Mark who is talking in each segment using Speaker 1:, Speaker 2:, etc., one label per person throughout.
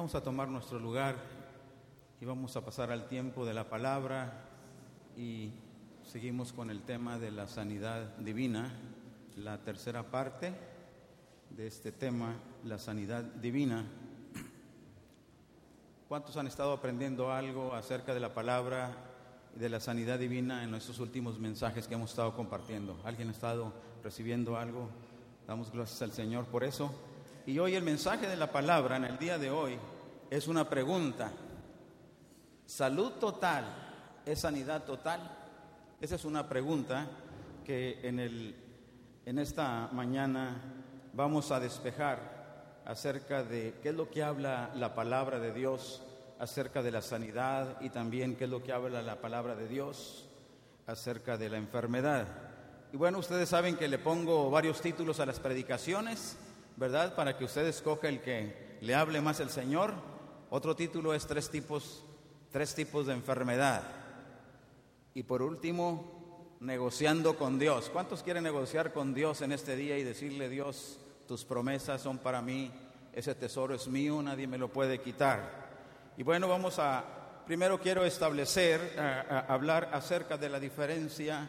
Speaker 1: Vamos a tomar nuestro lugar y vamos a pasar al tiempo de la palabra y seguimos con el tema de la sanidad divina, la tercera parte de este tema, la sanidad divina. ¿Cuántos han estado aprendiendo algo acerca de la palabra y de la sanidad divina en estos últimos mensajes que hemos estado compartiendo? ¿Alguien ha estado recibiendo algo? Damos gracias al Señor por eso. Y hoy el mensaje de la palabra en el día de hoy es una pregunta. ¿Salud total es sanidad total? Esa es una pregunta que en esta mañana vamos a despejar acerca de qué es lo que habla la palabra de Dios acerca de la sanidad y también qué es lo que habla la palabra de Dios acerca de la enfermedad. Y bueno, ustedes saben que le pongo varios títulos a las predicaciones, ¿verdad? Para que usted escoja el que le hable más el Señor. Otro título es tres tipos de enfermedad. Y por último, negociando con Dios. ¿Cuántos quieren negociar con Dios en este día y decirle: Dios, tus promesas son para mí, ese tesoro es mío, nadie me lo puede quitar? Y bueno, primero quiero establecer, hablar acerca de la diferencia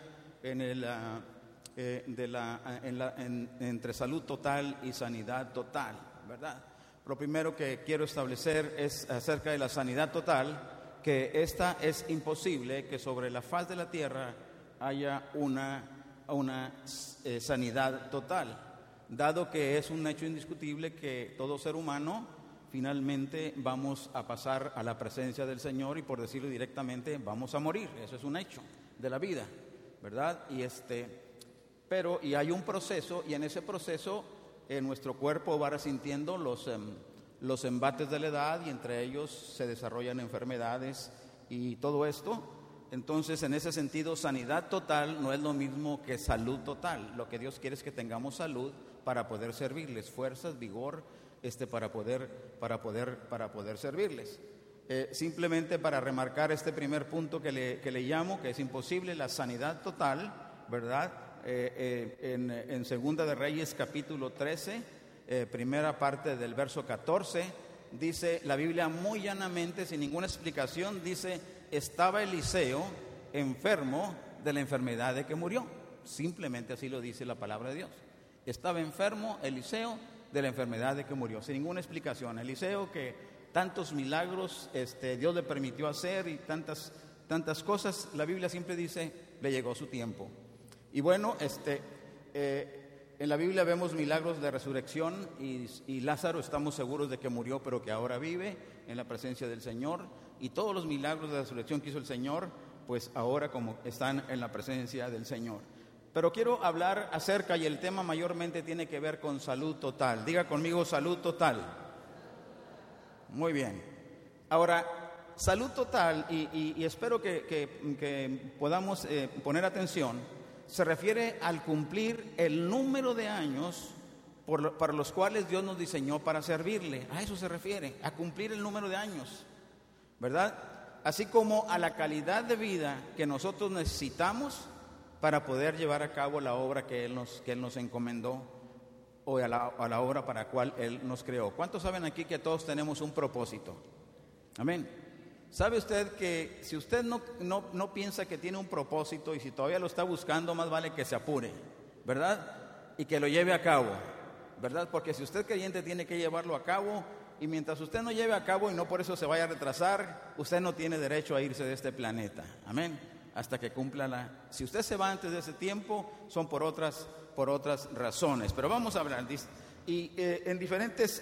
Speaker 1: entre salud total y sanidad total, ¿verdad? Lo primero que quiero establecer es acerca de la sanidad total, que esta es imposible que sobre la faz de la tierra haya una sanidad total, dado que es un hecho indiscutible que todo ser humano finalmente vamos a pasar a la presencia del Señor y, por decirlo directamente, vamos a morir. Eso es un hecho de la vida, ¿verdad? Y hay un proceso, y en ese proceso nuestro cuerpo va resintiendo los embates de la edad, y entre ellos se desarrollan enfermedades y todo esto. Entonces, en ese sentido, sanidad total no es lo mismo que salud total. Lo que Dios quiere es que tengamos salud para poder servirles, fuerzas, vigor, para poder servirles. Simplemente para remarcar este primer punto que le llamo, que es imposible, la sanidad total, ¿verdad? En Segunda de Reyes capítulo 13, primera parte del verso 14, dice la Biblia muy llanamente, sin ninguna explicación, dice: estaba Eliseo enfermo de la enfermedad de que murió. Simplemente así lo dice la palabra de Dios. Estaba enfermo Eliseo de la enfermedad de que murió, sin ninguna explicación. Eliseo, que tantos milagros Dios le permitió hacer y tantas cosas, la Biblia siempre dice, le llegó su tiempo. Y bueno, en la Biblia vemos milagros de resurrección, y Lázaro estamos seguros de que murió, pero que ahora vive en la presencia del Señor. Y todos los milagros de resurrección que hizo el Señor, pues ahora como están en la presencia del Señor. Pero quiero hablar acerca, y el tema mayormente tiene que ver con salud total. Diga conmigo: salud total. Muy bien. Ahora, salud total, y espero que podamos poner atención, se refiere al cumplir el número de años para los cuales Dios nos diseñó para servirle. A eso se refiere, a cumplir el número de años, ¿verdad? Así como a la calidad de vida que nosotros necesitamos para poder llevar a cabo la obra que Él nos encomendó, o a la obra para la cual Él nos creó. ¿Cuántos saben aquí que todos tenemos un propósito? Amén. ¿Sabe usted que si usted no piensa que tiene un propósito, y si todavía lo está buscando, más vale que se apure, ¿verdad? Y que lo lleve a cabo, ¿verdad? Porque si usted es creyente, tiene que llevarlo a cabo, y mientras usted no lleve a cabo y no por eso se vaya a retrasar, usted no tiene derecho a irse de este planeta. Amén. Hasta que cumpla si usted se va antes de ese tiempo, son por otras razones. Pero vamos a hablar. Y en diferentes,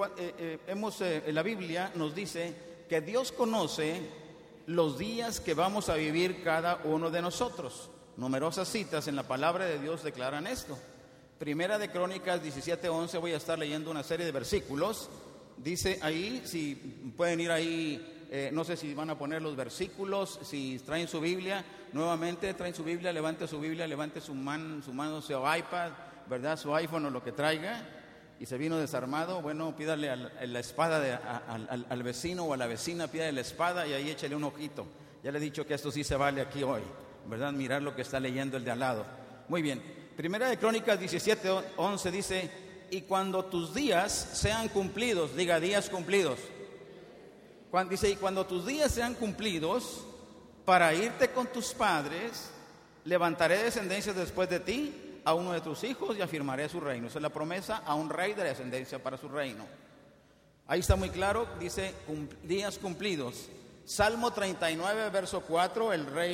Speaker 1: la Biblia nos dice que Dios conoce los días que vamos a vivir cada uno de nosotros. Numerosas citas en la palabra de Dios declaran esto. Primera de Crónicas 17:11, voy a estar leyendo una serie de versículos. Dice ahí, si pueden ir ahí, no sé si van a poner los versículos, si traen su Biblia, nuevamente traen su Biblia, levante su mano, su iPad, ¿verdad? Su iPhone o lo que traiga, y se vino desarmado, bueno, pídale la espada al vecino o a la vecina, pídale la espada y ahí échale un ojito. Ya le he dicho que esto sí se vale aquí hoy, ¿verdad? Mirar lo que está leyendo el de al lado. Muy bien, Primera de Crónicas 17:11 dice: y cuando tus días sean cumplidos, diga días cumplidos. Dice, y cuando tus días sean cumplidos, para irte con tus padres, levantaré descendencia después de ti, a uno de tus hijos, y afirmaré su reino. Esa es la promesa a un rey de descendencia para su reino. Ahí está muy claro, dice días cumplidos. Salmo 39, verso 4,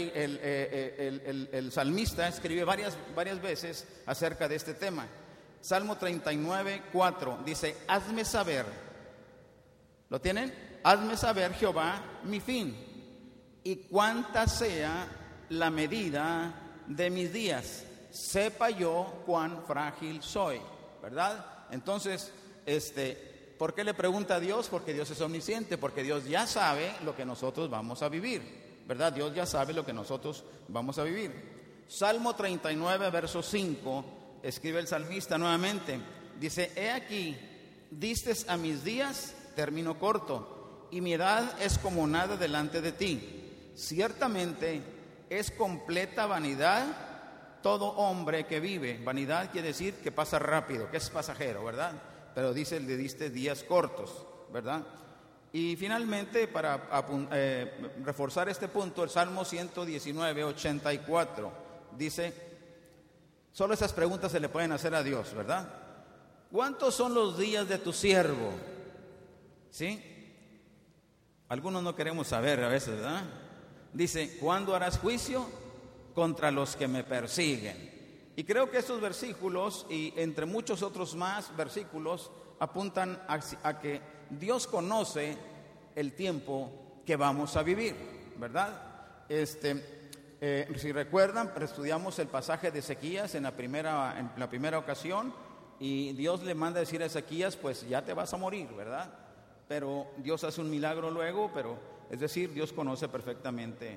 Speaker 1: el salmista escribe varias veces acerca de este tema. Salmo 39, 4, dice, hazme saber, ¿lo tienen? Hazme saber, Jehová, mi fin, y cuánta sea la medida de mis días, sepa yo cuán frágil soy, ¿verdad? Entonces, ¿por qué le pregunta a Dios? Porque Dios es omnisciente, porque Dios ya sabe lo que nosotros vamos a vivir, ¿verdad? Dios ya sabe lo que nosotros vamos a vivir. Salmo 39, verso 5, escribe el salmista nuevamente, dice, he aquí, distes a mis días término corto, y mi edad es como nada delante de ti. Ciertamente es completa vanidad todo hombre que vive. Vanidad quiere decir que pasa rápido, que es pasajero, ¿verdad? Pero dice, le diste días cortos, ¿verdad? Y finalmente, para reforzar este punto, el Salmo 119, 84, dice, solo esas preguntas se le pueden hacer a Dios, ¿verdad? ¿Cuántos son los días de tu siervo? ¿Sí? Algunos no queremos saber a veces, ¿verdad? Dice, ¿cuándo harás juicio contra los que me persiguen? Y creo que estos versículos, y entre muchos otros más versículos, apuntan a que Dios conoce el tiempo que vamos a vivir, ¿verdad? Si recuerdan, estudiamos el pasaje de Ezequías en la primera ocasión, y Dios le manda a decir a Ezequías, pues ya te vas a morir, ¿verdad? Pero Dios hace un milagro luego, es decir, Dios conoce perfectamente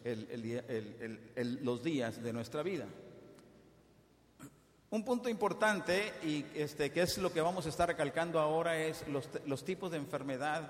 Speaker 1: los días de nuestra vida. Un punto importante, y que es lo que vamos a estar recalcando ahora, es los tipos de enfermedad,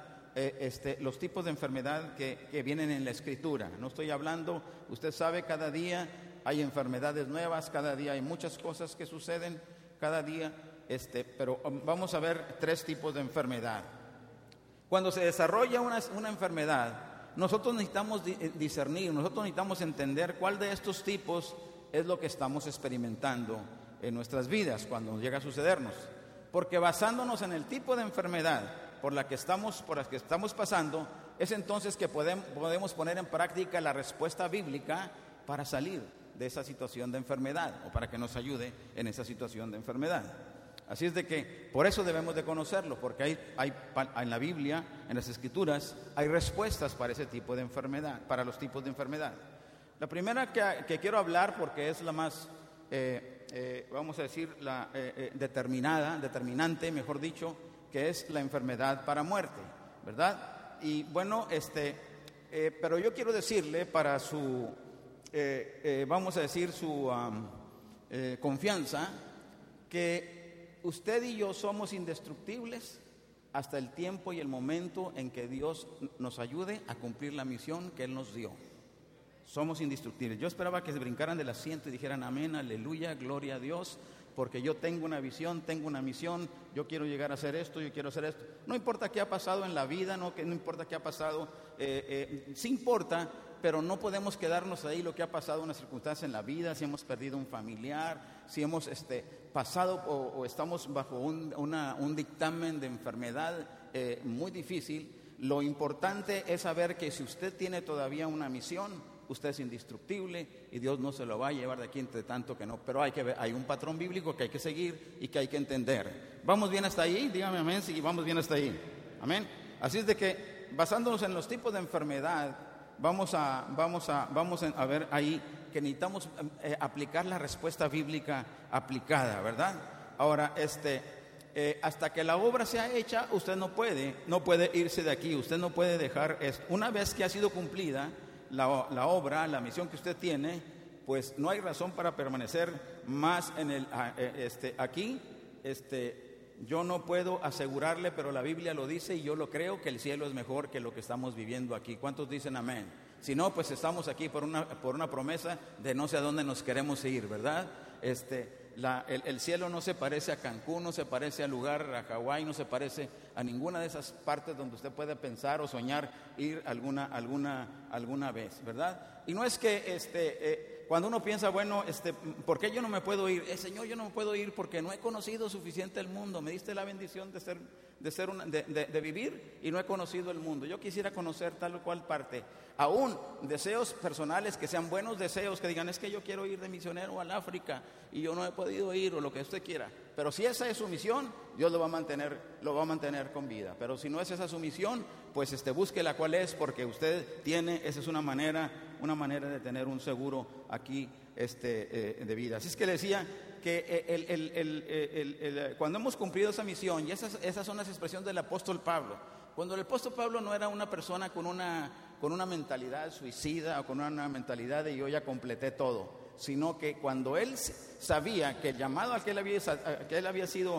Speaker 1: que vienen en la Escritura. No estoy hablando, usted sabe, cada día hay enfermedades nuevas, cada día hay muchas cosas que suceden, cada día, pero vamos a ver 3 tipos de enfermedad. Cuando se desarrolla una enfermedad, nosotros necesitamos discernir, nosotros necesitamos entender cuál de estos tipos es lo que estamos experimentando en nuestras vidas cuando nos llega a sucedernos. Porque basándonos en el tipo de enfermedad por la que estamos pasando, es entonces que podemos poner en práctica la respuesta bíblica para salir de esa situación de enfermedad, o para que nos ayude en esa situación de enfermedad. Así es de que por eso debemos de conocerlo, porque hay en la Biblia, en las Escrituras, hay respuestas para ese tipo de enfermedad, para los tipos de enfermedad. La primera que quiero hablar, porque es la más, vamos a decir, la determinante, mejor dicho, que es la enfermedad para muerte, ¿verdad? Y bueno, pero yo quiero decirle para su, vamos a decir, su confianza, que usted y yo somos indestructibles hasta el tiempo y el momento en que Dios nos ayude a cumplir la misión que Él nos dio. Somos indestructibles. Yo esperaba que se brincaran del asiento y dijeran amén, aleluya, gloria a Dios, porque yo tengo una visión, tengo una misión, yo quiero llegar a hacer esto, yo quiero hacer esto. No importa qué ha pasado en la vida, no importa qué ha pasado, sí importa, pero no podemos quedarnos ahí lo que ha pasado en una circunstancia en la vida, si hemos perdido un familiar, si hemos pasado o estamos bajo un dictamen de enfermedad muy difícil. Lo importante es saber que si usted tiene todavía una misión, usted es indestructible y Dios no se lo va a llevar de aquí, entre tanto que no. Pero hay un patrón bíblico que hay que seguir y que hay que entender. ¿Vamos bien hasta ahí? Dígame amén si vamos bien hasta ahí. Amén. Así es de que, basándonos en los tipos de enfermedad, vamos a ver ahí que necesitamos aplicar la respuesta bíblica aplicada, ¿verdad? Ahora, hasta que la obra sea hecha, usted no puede irse de aquí, usted no puede dejar una vez que ha sido cumplida la obra, la misión que usted tiene, pues no hay razón para permanecer más en aquí. Yo no puedo asegurarle, pero la Biblia lo dice y yo lo creo, que el cielo es mejor que lo que estamos viviendo aquí. ¿Cuántos dicen amén? Si no, pues estamos aquí por una promesa de no sé a dónde nos queremos ir, ¿verdad? el cielo no se parece a Cancún, no se parece al lugar, a Hawái, no se parece a ninguna de esas partes donde usted puede pensar o soñar ir alguna vez, ¿verdad? Y no es que cuando uno piensa, bueno, ¿por qué yo no me puedo ir? Señor, yo no me puedo ir porque no he conocido suficiente el mundo. Me diste la bendición de vivir y no he conocido el mundo. Yo quisiera conocer tal o cual parte. Aún deseos personales que sean buenos deseos, que digan, es que yo quiero ir de misionero al África y yo no he podido ir, o lo que usted quiera. Pero si esa es su misión, Dios lo va a mantener con vida. Pero si no es esa su misión, pues busque la cual es, porque usted tiene, esa es una manera de tener un seguro aquí de vida. Así es que le decía que cuando hemos cumplido esa misión, y esas son las expresiones del apóstol Pablo. Cuando el apóstol Pablo no era una persona con una mentalidad suicida o con una mentalidad de yo ya completé todo, sino que cuando él sabía que el llamado al que él había sido,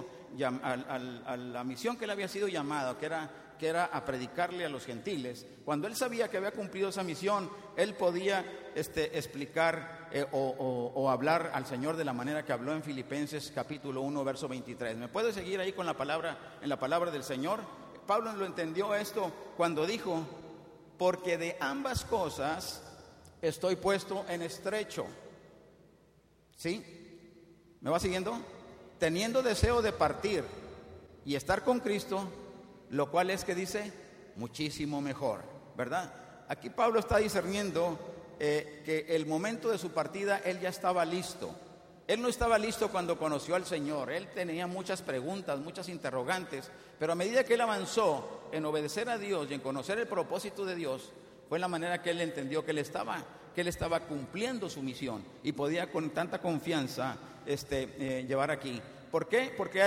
Speaker 1: a la misión que él había sido llamado, que era a predicarle a los gentiles, cuando él sabía que había cumplido esa misión, él podía explicar o hablar al Señor de la manera que habló en Filipenses capítulo 1, verso 23. ¿Me puede seguir ahí con en la palabra del Señor? Pablo lo entendió esto cuando dijo, porque de ambas cosas estoy puesto en estrecho. ¿Sí? ¿Me va siguiendo? Teniendo deseo de partir y estar con Cristo, lo cual es que dice, muchísimo mejor, ¿verdad? Aquí Pablo está discerniendo que el momento de su partida, él ya estaba listo. Él no estaba listo cuando conoció al Señor. Él tenía muchas preguntas, muchas interrogantes, pero a medida que él avanzó en obedecer a Dios y en conocer el propósito de Dios, fue la manera que él entendió que él estaba cumpliendo su misión y podía con tanta confianza llevar aquí. ¿Por qué? Porque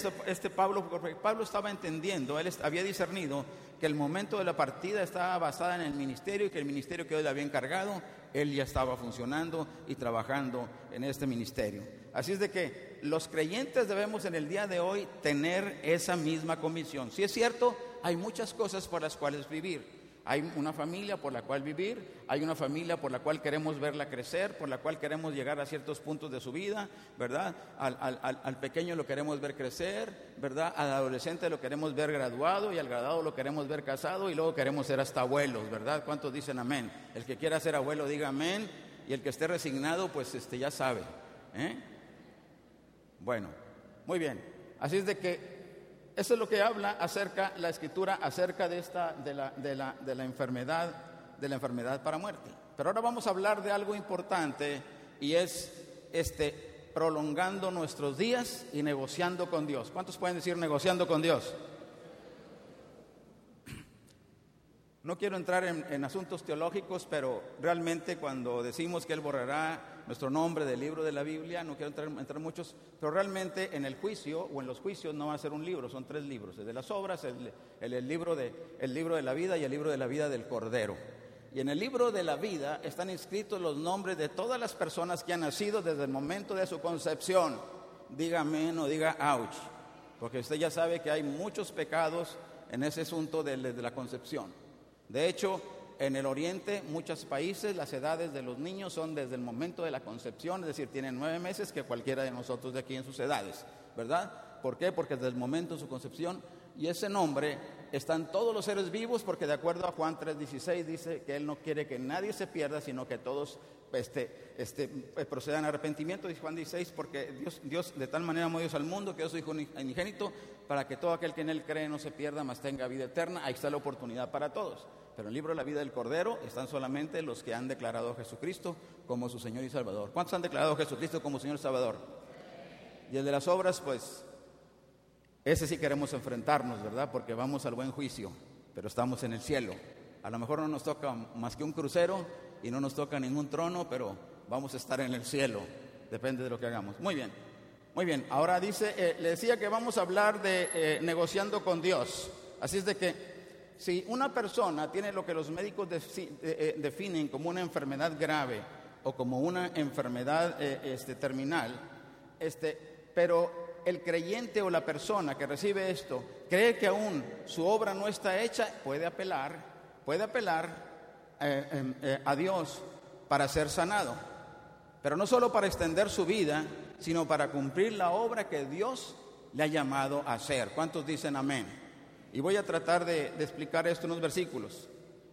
Speaker 1: Pablo estaba entendiendo, él había discernido que el momento de la partida estaba basada en el ministerio y que el ministerio que Dios le había encargado, él ya estaba funcionando y trabajando en este ministerio. Así es de que los creyentes debemos en el día de hoy tener esa misma convicción. Si es cierto, hay muchas cosas por las cuales vivir. Hay una familia por la cual vivir, hay una familia por la cual queremos verla crecer, por la cual queremos llegar a ciertos puntos de su vida, ¿verdad? Al pequeño lo queremos ver crecer, ¿verdad? Al adolescente lo queremos ver graduado y al graduado lo queremos ver casado y luego queremos ser hasta abuelos, ¿verdad? ¿Cuántos dicen amén? El que quiera ser abuelo diga amén y el que esté resignado pues ya sabe, ¿eh? Bueno, muy bien. Así es de que eso es lo que habla la Escritura acerca de la enfermedad para muerte. Pero ahora vamos a hablar de algo importante y es prolongando nuestros días y negociando con Dios. ¿Cuántos pueden decir negociando con Dios? No quiero entrar en asuntos teológicos, pero realmente cuando decimos que Él borrará nuestro nombre del libro de la Biblia, no quiero entrar en muchos, pero realmente en el juicio o en los juicios no va a ser un libro, son 3 libros: el de las obras, el libro de la vida y el libro de la vida del Cordero. Y en el libro de la vida están inscritos los nombres de todas las personas que han nacido desde el momento de su concepción. Diga amén o diga ouch, porque usted ya sabe que hay muchos pecados en ese asunto de la concepción. De hecho, en el Oriente, muchos países, las edades de los niños son desde el momento de la concepción, es decir, tienen 9 meses que cualquiera de nosotros de aquí en sus edades, ¿verdad? ¿Por qué? Porque desde el momento de su concepción, y ese nombre están todos los seres vivos, porque de acuerdo a Juan 3:16 dice que Él no quiere que nadie se pierda, sino que todos procedan a arrepentimiento. Dice Juan 16, porque Dios de tal manera amó Dios al mundo que dio su Hijo unigénito, para que todo aquel que en Él cree no se pierda, mas tenga vida eterna. Ahí está la oportunidad para todos. Pero en el libro de la vida del Cordero están solamente los que han declarado a Jesucristo como su Señor y Salvador. ¿Cuántos han declarado a Jesucristo como Señor y Salvador? Y el de las obras, pues, ese sí queremos enfrentarnos, ¿verdad? Porque vamos al buen juicio, pero estamos en el cielo. A lo mejor no nos toca más que un crucero y no nos toca ningún trono, pero vamos a estar en el cielo. Depende de lo que hagamos. Muy bien, muy bien. Ahora dice, le decía que vamos a hablar de negociando con Dios. Así es de que si una persona tiene lo que los médicos definen como una enfermedad grave o como una enfermedad terminal, pero el creyente o la persona que recibe esto cree que aún su obra no está hecha, puede apelar a Dios para ser sanado. pero no solo para extender su vida, sino para cumplir la obra que Dios le ha llamado a hacer. ¿Cuántos dicen amén? Y voy a tratar de explicar esto en unos versículos.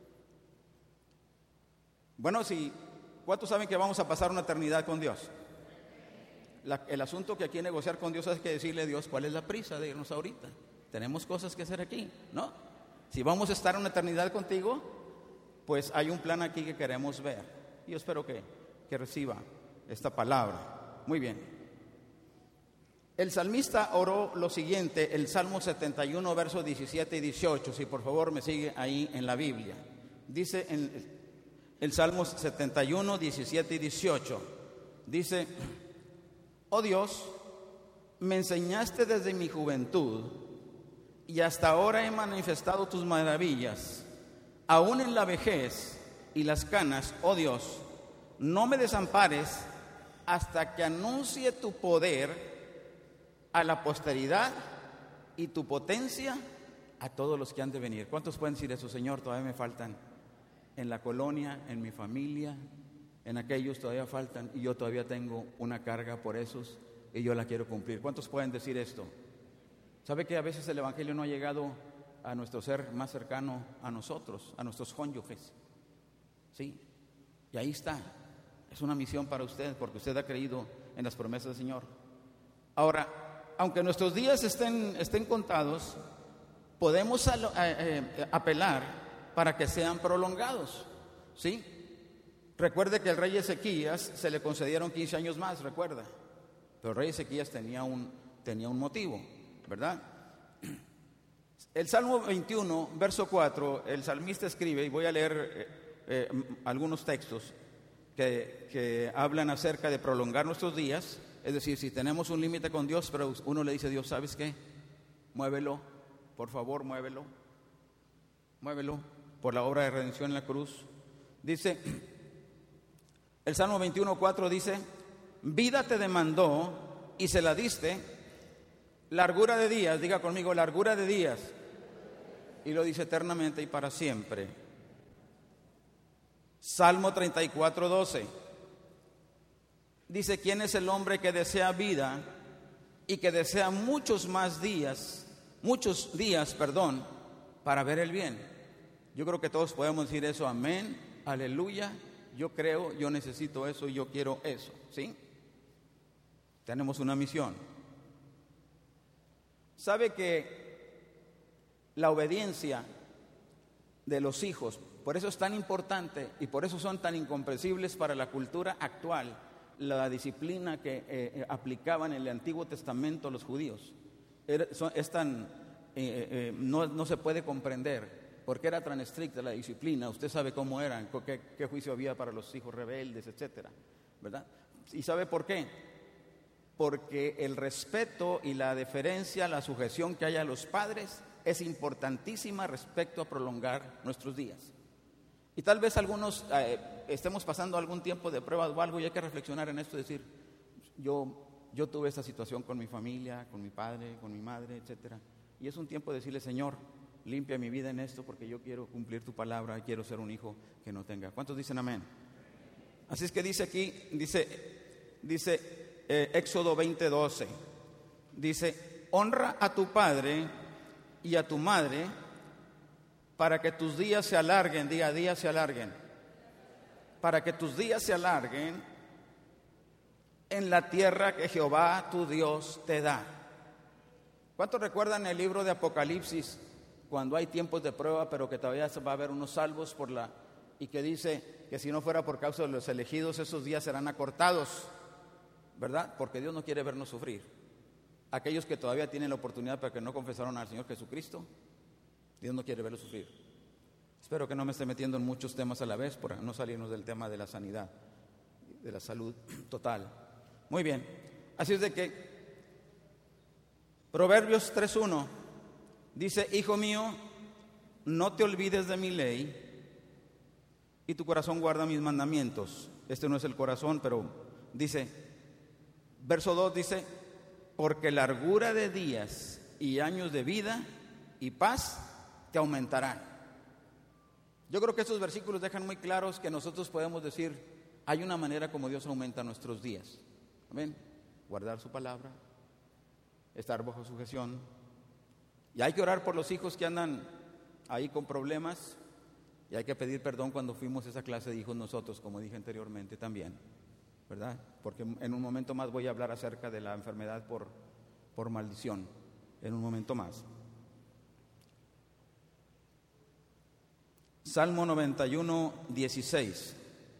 Speaker 1: Bueno, ¿cuántos saben que vamos a pasar una eternidad con Dios? El asunto que aquí negociar con Dios es que decirle a Dios cuál es la prisa de irnos ahorita. Tenemos cosas que hacer aquí, ¿no? Si vamos a estar una eternidad contigo, pues hay un plan aquí que queremos ver. Y yo espero que reciba esta palabra. Muy bien. El salmista oró lo siguiente, el Salmo 71, versos 17 y 18. Si por favor me sigue ahí en la Biblia. Dice en el Salmo 71, 17 y 18. Dice: oh Dios, me enseñaste desde mi juventud y hasta ahora he manifestado tus maravillas. Aún en la vejez y las canas, oh Dios, no me desampares hasta que anuncie tu poder a la posteridad y tu potencia a todos los que han de venir. ¿Cuántos pueden decir eso? Señor, todavía me faltan en la colonia, en mi familia, en aquellos todavía faltan, y yo todavía tengo una carga por esos y yo la quiero cumplir. ¿Cuántos pueden decir esto? ¿Sabe que a veces el evangelio no ha llegado a nuestro ser más cercano a nosotros, a nuestros cónyuges? Sí, y ahí está. Es una misión para usted, porque usted ha creído en las promesas del Señor. Ahora, aunque nuestros días estén contados, podemos apelar para que sean prolongados, ¿sí? Recuerde que el rey Ezequías se le concedieron 15 años más, recuerda. Pero el rey Ezequías tenía un motivo, ¿verdad? El Salmo 21, verso 4, el salmista escribe, y voy a leer algunos textos que hablan acerca de prolongar nuestros días. Es decir, si tenemos un límite con Dios, pero uno le dice a Dios, ¿sabes qué? Muévelo, por favor, muévelo por la obra de redención en la cruz. Dice, el Salmo 21:4 dice: vida te demandó y se la diste, largura de días, diga conmigo, largura de días, y lo dice eternamente y para siempre. Salmo 34:12 dice: ¿quién es el hombre que desea vida y que desea muchos días, para ver el bien? Yo creo que todos podemos decir eso, amén, aleluya, yo creo, yo necesito eso, yo quiero eso, ¿sí? Tenemos una misión. ¿Sabe que la obediencia de los hijos, por eso es tan importante y por eso son tan incomprensibles para la cultura actual, la disciplina que aplicaban en el Antiguo Testamento los judíos? No se puede comprender porque era tan estricta la disciplina. Usted sabe cómo eran, qué juicio había para los hijos rebeldes, etcétera, ¿verdad? ¿Y sabe por qué? Porque el respeto y la deferencia, la sujeción que hay a los padres es importantísima respecto a prolongar nuestros días. Y tal vez algunos estemos pasando algún tiempo de prueba o algo, y hay que reflexionar en esto y decir, yo tuve esta situación con mi familia, con mi padre, con mi madre, etcétera. Y es un tiempo de decirle, Señor, limpia mi vida en esto porque yo quiero cumplir tu palabra y quiero ser un hijo que no tenga. ¿Cuántos dicen amén? Así es que dice aquí, dice Éxodo 20:12, dice: honra a tu padre y a tu madre para que tus días se alarguen, día a día se alarguen, para que tus días se alarguen en la tierra que Jehová tu Dios te da. ¿Cuántos recuerdan el libro de Apocalipsis, cuando hay tiempos de prueba, pero que todavía va a haber unos salvos y que dice que si no fuera por causa de los elegidos, esos días serán acortados, ¿verdad? Porque Dios no quiere vernos sufrir. Aquellos que todavía tienen la oportunidad pero que no confesaron al Señor Jesucristo, Dios no quiere verlos sufrir. Espero que no me esté metiendo en muchos temas a la vez para no salirnos del tema de la sanidad, de la salud total. Muy bien, así es de que Proverbios 3:1 dice: hijo mío, no te olvides de mi ley y tu corazón guarda mis mandamientos. Este no es el corazón, pero dice, verso 2 dice: porque largura de días y años de vida y paz te aumentarán. Yo creo que estos versículos dejan muy claros que nosotros podemos decir, hay una manera como Dios aumenta nuestros días. Amén. Guardar su palabra, estar bajo sujeción. Y hay que orar por los hijos que andan ahí con problemas. Y hay que pedir perdón cuando fuimos esa clase de hijos nosotros, como dije anteriormente también, ¿verdad? Porque en un momento más voy a hablar acerca de la enfermedad por maldición, en un momento más. Salmo 91, 16.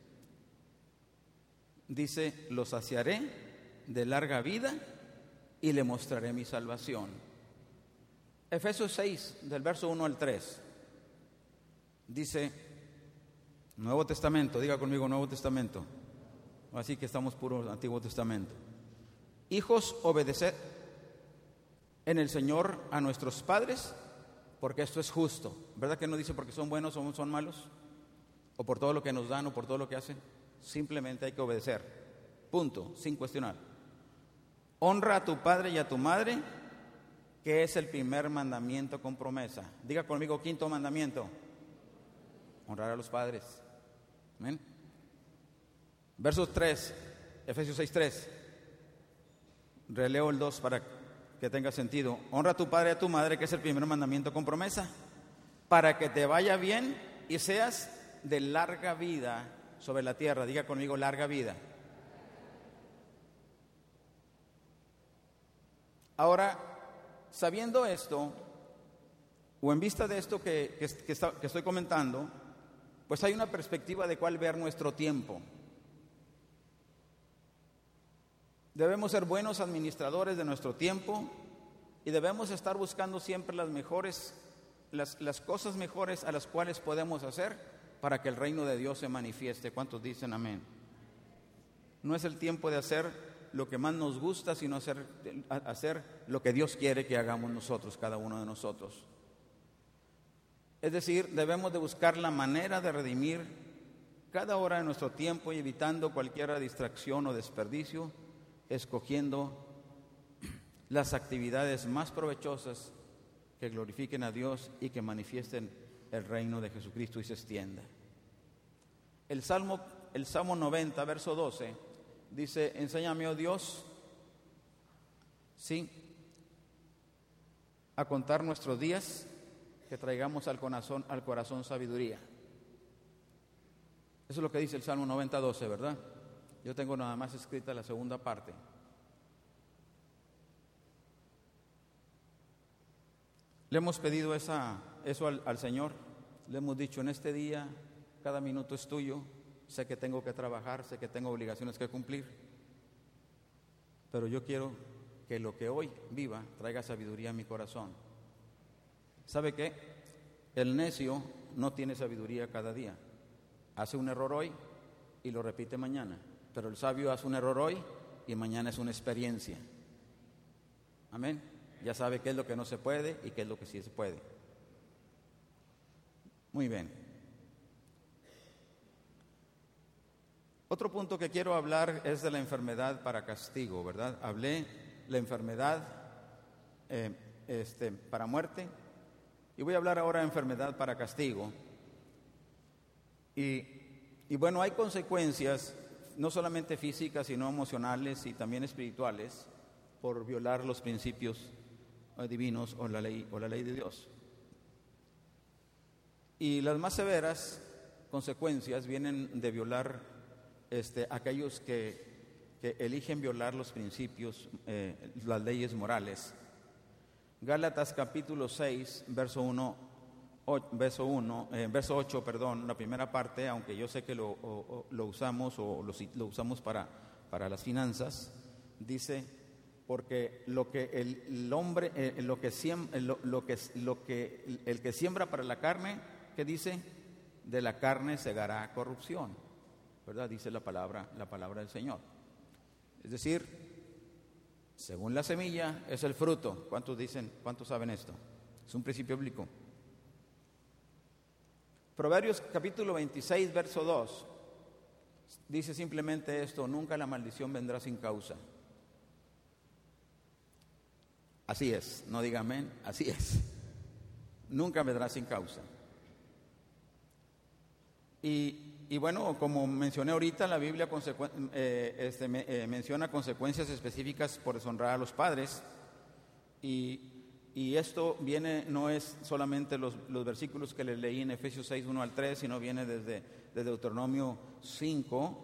Speaker 1: Dice: lo saciaré de larga vida y le mostraré mi salvación. Efesios 6, del verso 1 al 3. Dice, Nuevo Testamento, diga conmigo Nuevo Testamento. Así que estamos puro Antiguo Testamento. Hijos, obedeced en el Señor a nuestros padres, porque esto es justo. ¿Verdad que no dice porque son buenos o son malos? O por todo lo que nos dan o por todo lo que hacen. Simplemente hay que obedecer. Punto, sin cuestionar. Honra a tu padre y a tu madre, que es el primer mandamiento con promesa. Diga conmigo, quinto mandamiento. Honrar a los padres. Amén. Verso 3, Efesios 6:3. Releo el 2 para que tenga sentido. Honra a tu padre y a tu madre, que es el primer mandamiento con promesa, para que te vaya bien y seas de larga vida sobre la tierra. Diga conmigo, larga vida. Ahora, sabiendo esto, o en vista de esto que estoy comentando, pues hay una perspectiva de cuál ver nuestro tiempo. Debemos ser buenos administradores de nuestro tiempo y debemos estar buscando siempre las cosas mejores a las cuales podemos hacer para que el reino de Dios se manifieste. ¿Cuántos dicen amén? No es el tiempo de hacer lo que más nos gusta, sino hacer lo que Dios quiere que hagamos nosotros, cada uno de nosotros. Es decir, debemos de buscar la manera de redimir cada hora de nuestro tiempo y evitando cualquier distracción o desperdicio, escogiendo las actividades más provechosas que glorifiquen a Dios y que manifiesten el reino de Jesucristo y se extienda. El Salmo 90, verso 12, dice: enséñame, oh Dios, sí, a contar nuestros días, que traigamos al corazón sabiduría. Eso es lo que dice el Salmo 90, 12, ¿verdad? Yo tengo nada más escrita la segunda parte. Le hemos pedido eso al Señor. Le hemos dicho: en este día, cada minuto es tuyo. Sé que tengo que trabajar, sé que tengo obligaciones que cumplir, pero yo quiero que lo que hoy viva traiga sabiduría a mi corazón. ¿Sabe qué? El necio no tiene sabiduría cada día. Hace un error hoy y lo repite mañana, pero el sabio hace un error hoy y mañana es una experiencia. Amén. Ya sabe qué es lo que no se puede y qué es lo que sí se puede. Muy bien. Otro punto que quiero hablar es de la enfermedad para castigo, ¿verdad? Hablé la enfermedad para muerte y voy a hablar ahora de enfermedad para castigo. Y bueno, hay consecuencias no solamente físicas, sino emocionales y también espirituales por violar los principios divinos o la ley de Dios. Y las más severas consecuencias vienen de violar aquellos que eligen violar los principios, las leyes morales. Gálatas capítulo 6, verso 8, la primera parte, aunque yo sé que lo usamos lo usamos para las finanzas, dice: porque lo que el hombre, el que siembra para la carne, ¿qué dice? De la carne segará corrupción, ¿verdad? Dice la palabra del Señor. Es decir, según la semilla es el fruto. ¿Cuántos saben esto? Es un principio bíblico. Proverbios capítulo 26, verso 2, dice simplemente esto: nunca la maldición vendrá sin causa. Así es, no diga amén, así es. Nunca vendrá sin causa. Y Y bueno, como mencioné ahorita, la Biblia menciona consecuencias específicas por deshonrar a los padres. Y esto viene, no es solamente los versículos que les leí en Efesios 6, 1 al 3, sino viene desde Deuteronomio 5,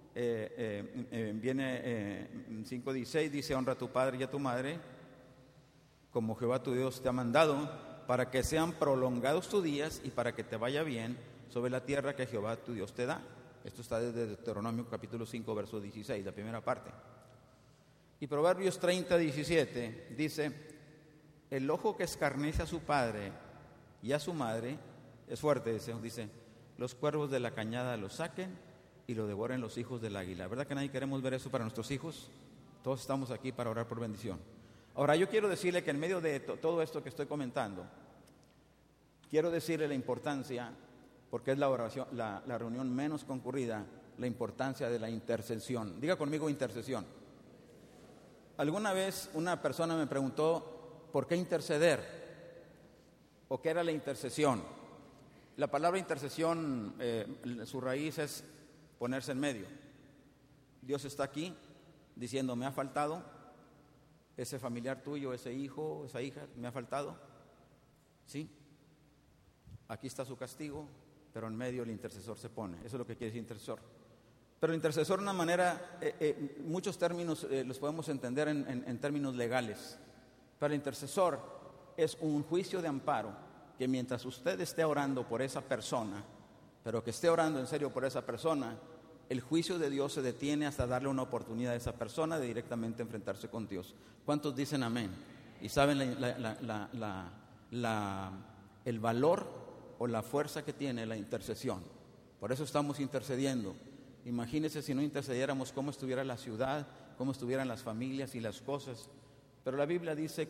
Speaker 1: viene 5:16, dice: honra a tu padre y a tu madre, como Jehová tu Dios te ha mandado, para que sean prolongados tus días y para que te vaya bien sobre la tierra que Jehová tu Dios te da. Esto está desde Deuteronomio capítulo 5, verso 16, la primera parte. Y Proverbios 30, 17 dice: el ojo que escarnece a su padre y a su madre, es fuerte, dice, los cuervos de la cañada lo saquen y lo devoren los hijos del águila. ¿Verdad que nadie queremos ver eso para nuestros hijos? Todos estamos aquí para orar por bendición. Ahora, yo quiero decirle que en medio de todo esto que estoy comentando, quiero decirle la importancia, porque es la oración, la reunión menos concurrida, la importancia de la intercesión. Diga conmigo: intercesión. Alguna vez una persona me preguntó ¿por qué interceder? ¿O qué era la intercesión? La palabra intercesión, su raíz es ponerse en medio. Dios está aquí diciendo: me ha faltado ese familiar tuyo, ese hijo, esa hija, me ha faltado. ¿Sí? Aquí está su castigo, pero en medio el intercesor se pone. Eso es lo que quiere decir intercesor. Pero el intercesor, de una manera, muchos términos los podemos entender en términos legales. Para el intercesor es un juicio de amparo, que mientras usted esté orando por esa persona, pero que esté orando en serio por esa persona, el juicio de Dios se detiene hasta darle una oportunidad a esa persona de directamente enfrentarse con Dios. ¿Cuántos dicen amén? Y saben el valor o la fuerza que tiene la intercesión. Por eso estamos intercediendo. Imagínense si no intercediéramos, cómo estuviera la ciudad, cómo estuvieran las familias y las cosas. Pero la Biblia dice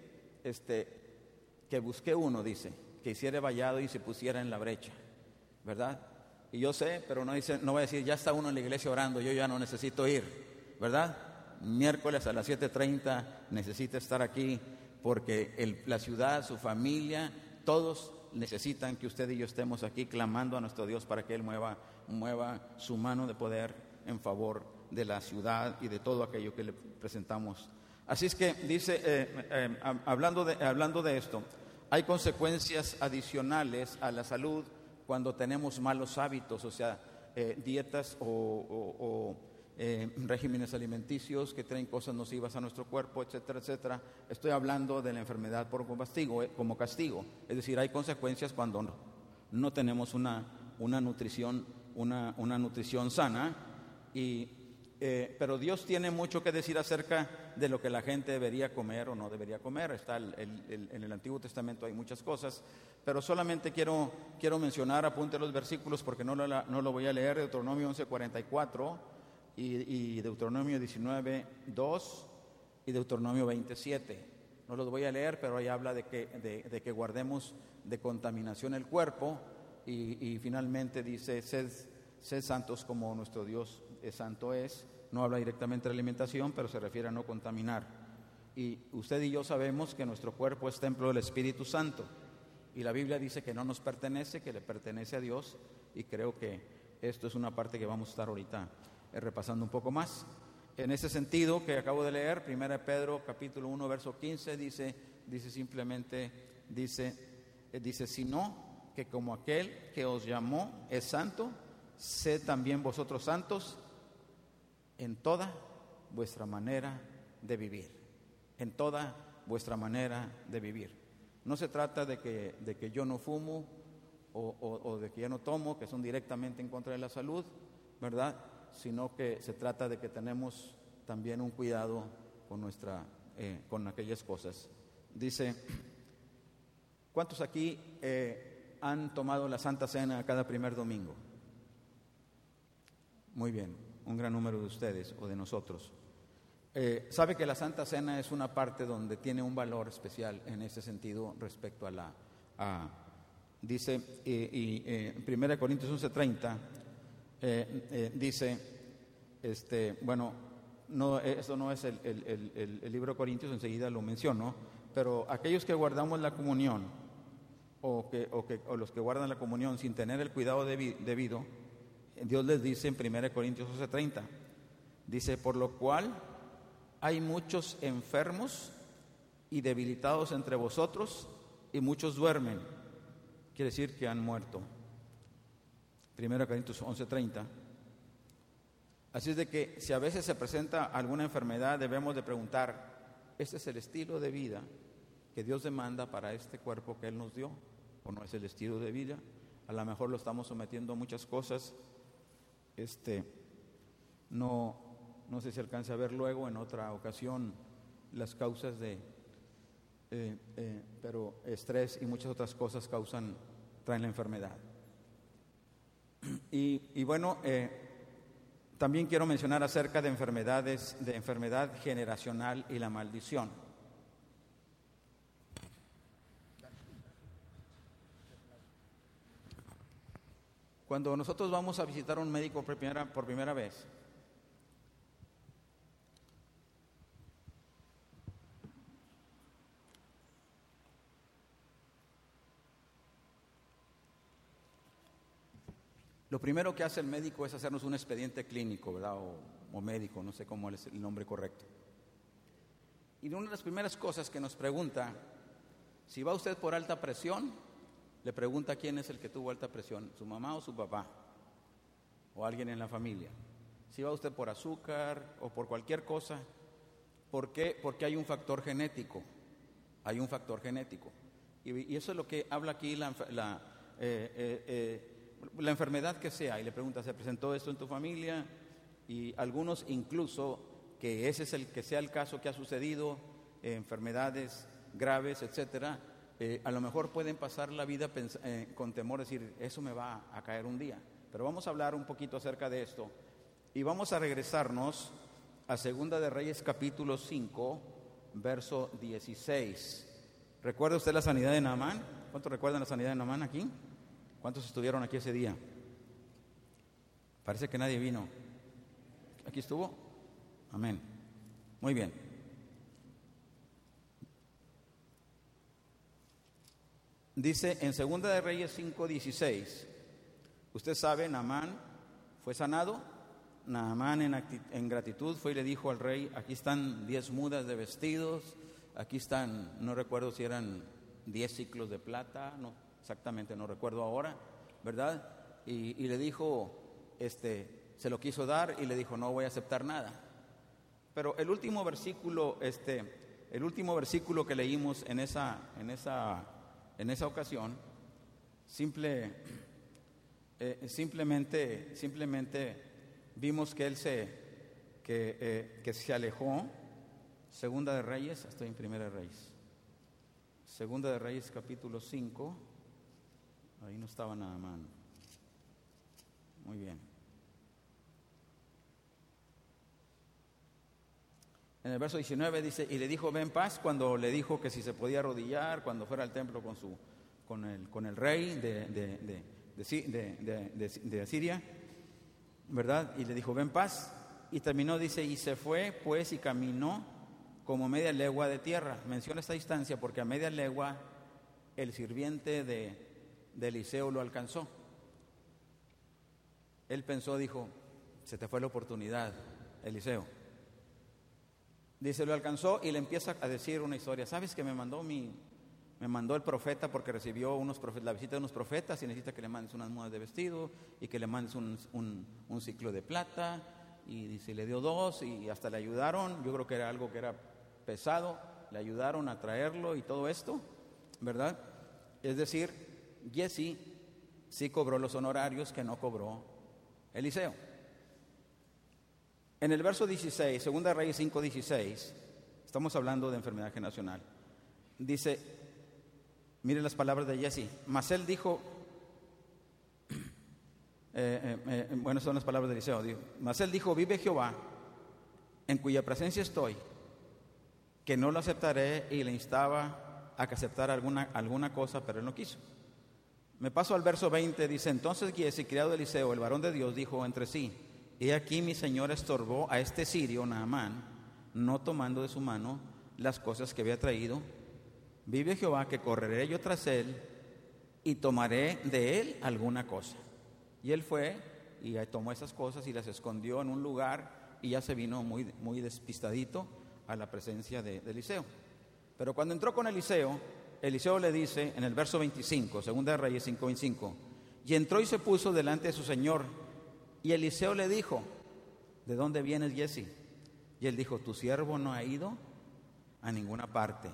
Speaker 1: que busqué uno, dice, que hiciera vallado y se pusiera en la brecha, ¿verdad? Y yo sé, pero no voy a decir: ya está uno en la iglesia orando, yo ya no necesito ir, ¿verdad? Miércoles a las 7:30 necesita estar aquí, porque la ciudad, su familia, todos necesitan que usted y yo estemos aquí clamando a nuestro Dios para que Él mueva su mano de poder en favor de la ciudad y de todo aquello que le presentamos. Así es que dice, hablando de esto, hay consecuencias adicionales a la salud cuando tenemos malos hábitos, o sea, dietas o regímenes alimenticios que traen cosas nocivas a nuestro cuerpo, etcétera, etcétera. Estoy hablando de la enfermedad como castigo. Es decir, hay consecuencias cuando no tenemos una nutrición sana. Pero Dios tiene mucho que decir acerca de lo que la gente debería comer o no debería comer. Está en el Antiguo Testamento hay muchas cosas, pero solamente quiero mencionar, apunte los versículos porque no lo voy a leer. Deuteronomio 11:44 y Deuteronomio 19:2 y Deuteronomio 20:7. No los voy a leer, pero ahí habla de que guardemos de contaminación el cuerpo y finalmente dice: sed santos como nuestro Dios santo es. No habla directamente de alimentación, pero se refiere a no contaminar. Y usted y yo sabemos que nuestro cuerpo es templo del Espíritu Santo. Y la Biblia dice que no nos pertenece, que le pertenece a Dios. Y creo que esto es una parte que vamos a estar ahorita repasando un poco más. En ese sentido que acabo de leer, 1 Pedro capítulo 1, verso 15, dice simplemente, sino que como aquel que os llamó es santo, sed también vosotros santos en toda vuestra manera de vivir. En toda vuestra manera de vivir. No se trata de que yo no fumo o de que yo no tomo, que son directamente en contra de la salud, ¿verdad? Sino que se trata de que tenemos también un cuidado con aquellas cosas. Dice: ¿cuántos aquí han tomado la Santa Cena cada primer domingo? Muy bien, un gran número de ustedes o de nosotros. Sabe que la Santa Cena es una parte donde tiene un valor especial en ese sentido respecto dice, 1 Corintios 11:30, dice, esto no es el libro de Corintios, enseguida lo menciono, pero aquellos que guardamos la comunión o los que guardan la comunión sin tener el cuidado debido, Dios les dice en 1 Corintios 11:30, dice, por lo cual hay muchos enfermos y debilitados entre vosotros, y muchos duermen. Quiere decir que han muerto. 1 Corintios 11:30. Así es de que si a veces se presenta alguna enfermedad, debemos de preguntar, ¿este es el estilo de vida que Dios demanda para este cuerpo que Él nos dio? ¿O no es el estilo de vida? A lo mejor lo estamos sometiendo a muchas cosas. No sé si alcance a ver luego en otra ocasión las causas pero estrés y muchas otras cosas traen la enfermedad. Y bueno, también quiero mencionar acerca de enfermedad generacional y la maldición. Cuando nosotros vamos a visitar a un médico por primera vez, lo primero que hace el médico es hacernos un expediente clínico, ¿verdad? O médico, no sé cómo es el nombre correcto. Y una de las primeras cosas que nos pregunta, si va usted por alta presión, le pregunta quién es el que tuvo alta presión, su mamá o su papá, o alguien en la familia. Si va usted por azúcar o por cualquier cosa, ¿por qué? Porque hay un factor genético. Hay un factor genético. Y eso es lo que habla aquí la enfermedad que sea. Y le pregunta, ¿se presentó esto en tu familia? Y algunos incluso, que ese es que sea el caso que ha sucedido, enfermedades graves, etcétera, a lo mejor pueden pasar la vida con temor, decir, eso me va a caer un día. Pero vamos a hablar un poquito acerca de esto. Y vamos a regresarnos a Segunda de Reyes, capítulo 5, verso 16. ¿Recuerda usted la sanidad de Naamán? ¿Cuántos recuerdan la sanidad de Naamán aquí? ¿Cuántos estuvieron aquí ese día? Parece que nadie vino. ¿Aquí estuvo? Amén. Muy bien. Dice en Segunda de Reyes 5:16, usted sabe, Naamán fue sanado. Naamán en gratitud fue y le dijo al rey, aquí están 10 mudas de vestidos, aquí están, no recuerdo si eran 10 ciclos de plata, no, exactamente no recuerdo ahora, ¿verdad? Y le dijo, se lo quiso dar y le dijo, no voy a aceptar nada. Pero el último versículo que leímos en esa ocasión, simplemente vimos que él que se alejó. Segunda de Reyes, estoy en Primera de Reyes. Segunda de Reyes, capítulo 5. Ahí no estaba nada mal. Muy bien. En el verso 19 dice, y le dijo, ven paz, cuando le dijo que si se podía arrodillar, cuando fuera al templo con el rey de Asiria, ¿verdad? Y le dijo, ven paz, y terminó, dice, y se fue pues y caminó como media legua de tierra. Menciona esta distancia porque a media legua el sirviente de Eliseo lo alcanzó. Él pensó, dijo, se te fue la oportunidad, Eliseo. Dice, lo alcanzó y le empieza a decir una historia. ¿Sabes que me mandó el profeta porque recibió la visita de unos profetas y necesita que le mandes unas mudas de vestido y que le mandes un ciclo de plata? Y dice, le dio 2 y hasta le ayudaron. Yo creo que era algo que era pesado. Le ayudaron a traerlo y todo esto, ¿verdad? Es decir, Giezi sí cobró los honorarios que no cobró Eliseo. En el verso 16, Segunda de Reyes 5:16, estamos hablando de enfermedad generacional. Dice, mire las palabras de Giezi. Mas él dijo, bueno, son las palabras de Eliseo. Mas él dijo, vive Jehová, en cuya presencia estoy, que no lo aceptaré, y le instaba a que aceptara alguna cosa, pero él no quiso. Me paso al verso 20, dice, entonces Giezi, criado de Eliseo, el varón de Dios, dijo entre sí, he aquí mi señor estorbó a este sirio Naamán, no tomando de su mano las cosas que había traído. Vive Jehová que correré yo tras él y tomaré de él alguna cosa. Y él fue y tomó esas cosas y las escondió en un lugar y ya se vino muy, muy despistadito a la presencia de Eliseo. Pero cuando entró con Eliseo, Eliseo le dice en el verso 25, Segunda de Reyes 5:25, y entró y se puso delante de su señor, y Eliseo le dijo, ¿de dónde vienes, Giezi? Y él dijo, tu siervo no ha ido a ninguna parte.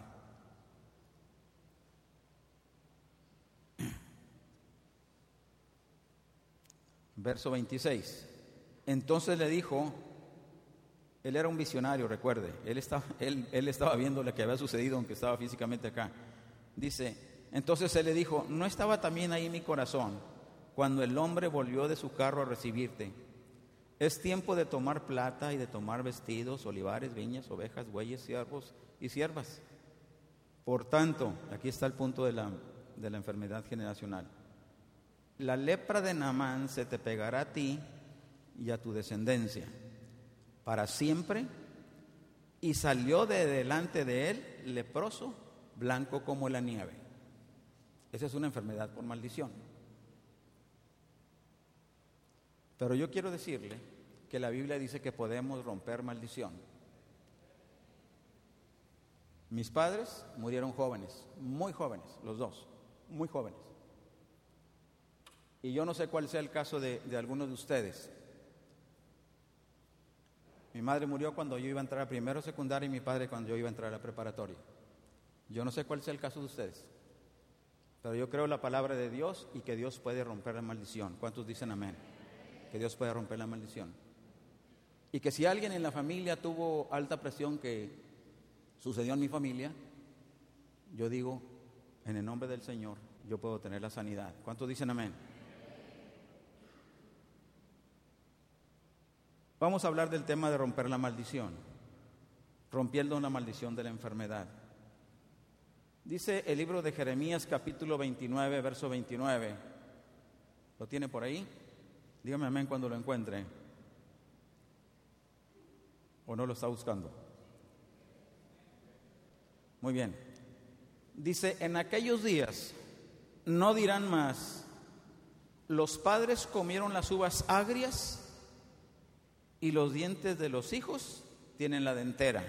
Speaker 1: Verso 26. Entonces le dijo, él era un visionario, recuerde, él estaba viendo lo que había sucedido aunque estaba físicamente acá. Dice, entonces él le dijo, ¿no estaba también ahí mi corazón cuando el hombre volvió de su carro a recibirte? Es tiempo de tomar plata y de tomar vestidos, olivares, viñas, ovejas, bueyes, siervos y siervas. Por tanto, aquí está el punto de la enfermedad generacional. La lepra de Naamán se te pegará a ti y a tu descendencia para siempre. Y salió de delante de él leproso, blanco como la nieve. Esa es una enfermedad por maldición. Pero yo quiero decirle que la Biblia dice que podemos romper maldición. Mis padres murieron jóvenes, muy jóvenes, los dos, muy jóvenes. Y yo no sé cuál sea el caso de algunos de ustedes. Mi madre murió cuando yo iba a entrar a primero secundaria y mi padre cuando yo iba a entrar a la preparatoria. Yo no sé cuál sea el caso de ustedes, pero yo creo la palabra de Dios y que Dios puede romper la maldición. ¿Cuántos dicen amén? Que Dios puede romper la maldición. Y que si alguien en la familia tuvo alta presión, que sucedió en mi familia, yo digo, en el nombre del Señor, yo puedo tener la sanidad. ¿Cuántos dicen amén? Vamos a hablar del tema de romper la maldición, rompiendo la maldición de la enfermedad. Dice el libro de Jeremías capítulo 29, verso 29. ¿Lo tiene por ahí? Dígame amén cuando lo encuentre. ¿O no lo está buscando? Muy bien. Dice, en aquellos días no dirán más, los padres comieron las uvas agrias y los dientes de los hijos tienen la dentera.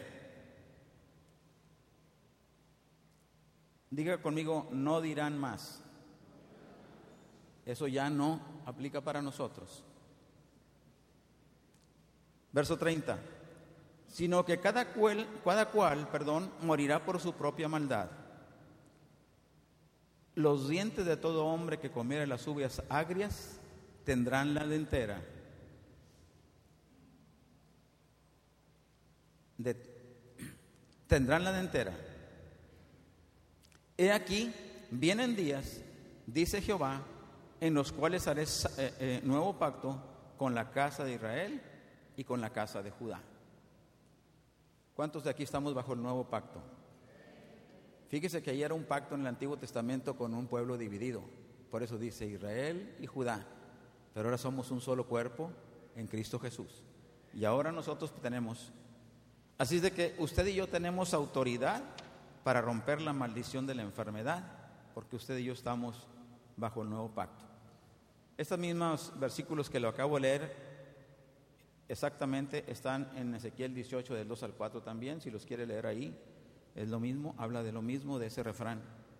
Speaker 1: Diga conmigo, no dirán más. Eso ya no aplica para nosotros. Verso 30. Sino que cada cual, morirá por su propia maldad. Los dientes de todo hombre que comiere las uvas agrias tendrán la dentera. Tendrán la dentera. He aquí, vienen días, dice Jehová, en los cuales haré nuevo pacto con la casa de Israel y con la casa de Judá. ¿Cuántos de aquí estamos bajo el nuevo pacto? Fíjese que ahí era un pacto en el Antiguo Testamento con un pueblo dividido. Por eso dice Israel y Judá. Pero ahora somos un solo cuerpo en Cristo Jesús. Y ahora nosotros tenemos. Así es de que usted y yo tenemos autoridad para romper la maldición de la enfermedad, porque usted y yo estamos bajo el nuevo pacto. Estos mismos versículos que lo acabo de leer exactamente están en Ezequiel 18 del 2 al 4 también, si los quiere leer ahí, es lo mismo, habla de lo mismo, de ese refrán.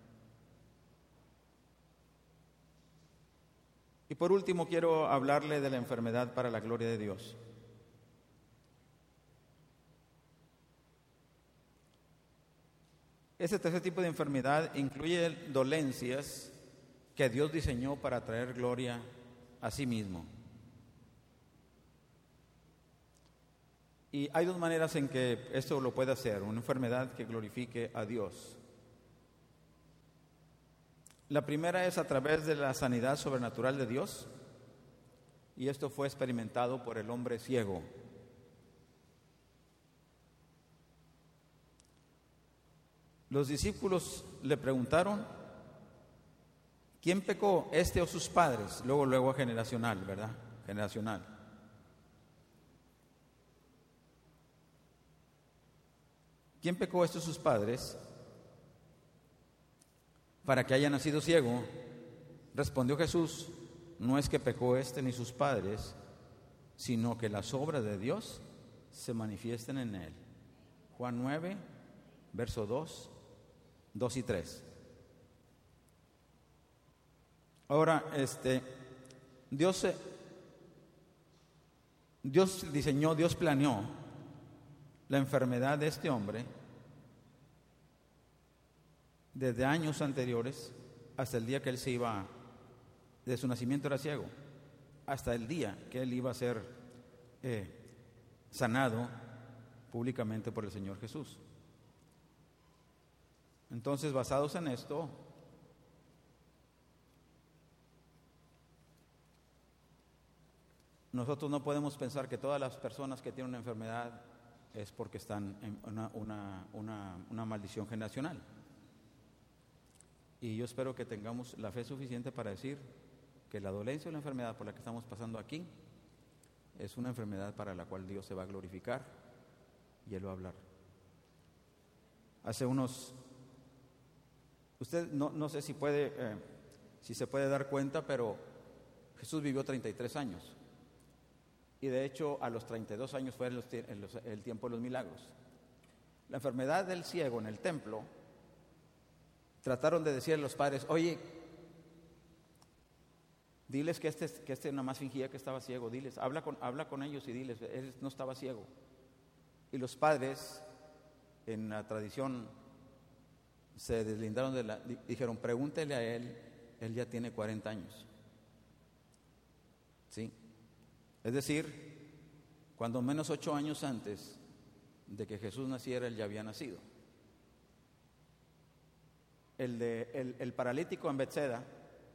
Speaker 1: Y por último quiero hablarle de la enfermedad para la gloria de Dios. Ese tercer tipo de enfermedad incluye dolencias que Dios diseñó para traer gloria a sí mismo. Y hay dos maneras en que esto lo puede hacer, una enfermedad que glorifique a Dios. La primera es a través de la sanidad sobrenatural de Dios, y esto fue experimentado por el hombre ciego. Los discípulos le preguntaron, ¿quién pecó, este o sus padres? Luego generacional, ¿verdad? Generacional. ¿Quién pecó, este o sus padres para que haya nacido ciego? Respondió Jesús, no es que pecó éste ni sus padres, sino que las obras de Dios se manifiesten en él. Juan 9, verso 2 y 3. Ahora, Dios diseñó, Dios planeó la enfermedad de este hombre desde años anteriores hasta el día que él se iba, de su nacimiento era ciego, hasta el día que él iba a ser sanado públicamente por el Señor Jesús. Entonces, basados en esto, nosotros no podemos pensar que todas las personas que tienen una enfermedad es porque están en una maldición generacional. Y yo espero que tengamos la fe suficiente para decir que la dolencia o la enfermedad por la que estamos pasando aquí es una enfermedad para la cual Dios se va a glorificar y Él va a hablar. Usted no sé si se puede dar cuenta, pero Jesús vivió 33 años. Y de hecho a los 32 años fue el tiempo de los milagros. La enfermedad del ciego en el templo, trataron de decirle a los padres: oye, diles que este nada más fingía que estaba ciego, diles, habla con ellos y diles, él no estaba ciego. Y los padres, en la tradición, se deslindaron dijeron: pregúntele a él ya tiene 40 años. ¿Sí? Es decir, cuando menos 8 años antes de que Jesús naciera, él ya había nacido. El paralítico en Bethesda,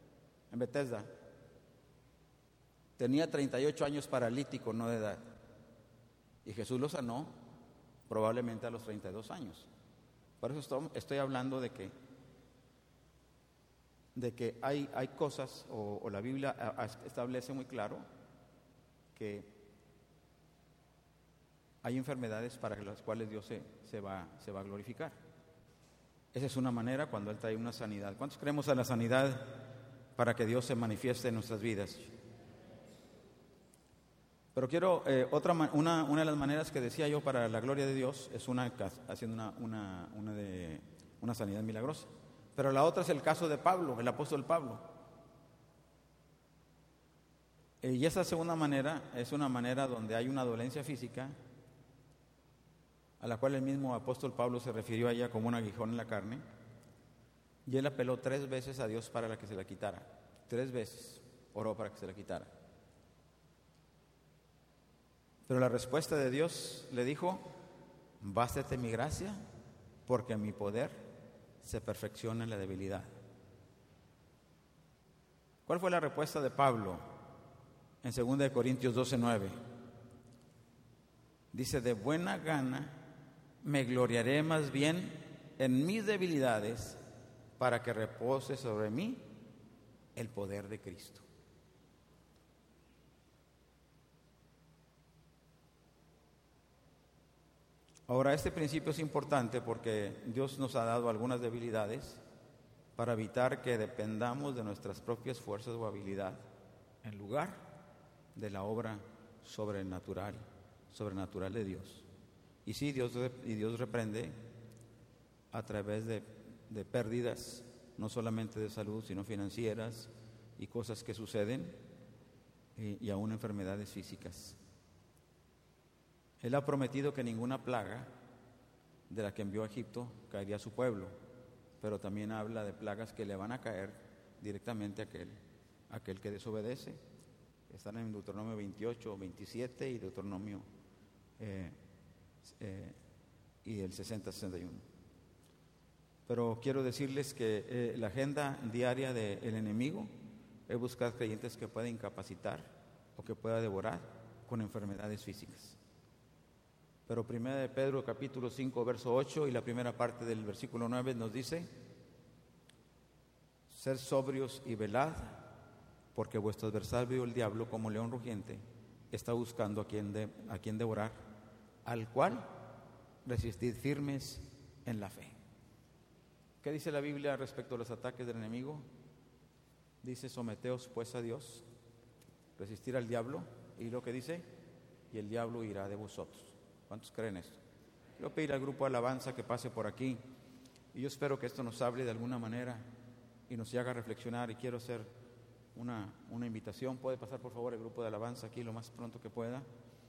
Speaker 1: tenía 38 años paralítico, no de edad. Y Jesús lo sanó probablemente a los 32 años. Por eso estoy hablando de que hay cosas, o la Biblia establece muy claro que hay enfermedades para las cuales Dios se va a glorificar. Esa es una manera cuando Él trae una sanidad. ¿Cuántos creemos en la sanidad para que Dios se manifieste en nuestras vidas? Pero quiero, una de las maneras que decía yo para la gloria de Dios es haciendo una sanidad milagrosa. Pero la otra es el caso de Pablo, el apóstol Pablo. Y esa segunda manera es una manera donde hay una dolencia física, a la cual el mismo apóstol Pablo se refirió a ella como un aguijón en la carne, y él apeló 3 veces a Dios para que se la quitara. 3 veces oró para que se la quitara. Pero la respuesta de Dios le dijo: bástate mi gracia, porque mi poder se perfecciona en la debilidad. ¿Cuál fue la respuesta de Pablo en 2 Corintios 12:9? Dice: de buena gana me gloriaré más bien en mis debilidades, para que repose sobre mí el poder de Cristo. Ahora, este principio es importante porque Dios nos ha dado algunas debilidades para evitar que dependamos de nuestras propias fuerzas o habilidad, en lugar de la obra sobrenatural de Dios. Y sí, Dios reprende a través de pérdidas, no solamente de salud, sino financieras y cosas que suceden, y aún enfermedades físicas. Él ha prometido que ninguna plaga de la que envió a Egipto caería a su pueblo, pero también habla de plagas que le van a caer directamente a aquel que desobedece. Están en Deuteronomio 28, 27 y Deuteronomio y el 60-61. Pero quiero decirles que la agenda diaria del enemigo es buscar creyentes que pueda incapacitar o que pueda devorar con enfermedades físicas. Pero 1 de Pedro capítulo 5 verso 8 y la primera parte del versículo 9 nos dice: sed sobrios y velad, porque vuestro adversario el diablo, como león rugiente, está buscando a quien devorar, al cual resistid firmes en la fe. ¿Qué dice la Biblia respecto a los ataques del enemigo? Dice: someteos pues a Dios, resistir al diablo, y lo que dice, y el diablo irá de vosotros. ¿Cuántos creen esto? Quiero pedir al grupo de alabanza que pase por aquí, y yo espero que esto nos hable de alguna manera y nos haga reflexionar, y quiero hacer una invitación. Puede pasar por favor el grupo de alabanza aquí lo más pronto que pueda.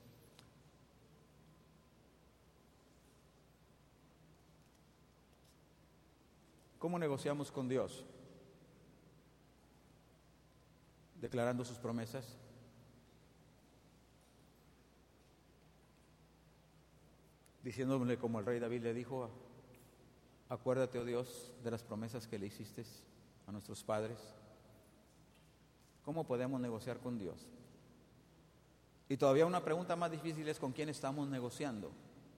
Speaker 1: ¿Cómo negociamos con Dios? Declarando sus promesas. Diciéndole como el rey David le dijo: acuérdate, oh Dios, de las promesas que le hiciste a nuestros padres. ¿Cómo podemos negociar con Dios? Y todavía una pregunta más difícil es: ¿con quién estamos negociando?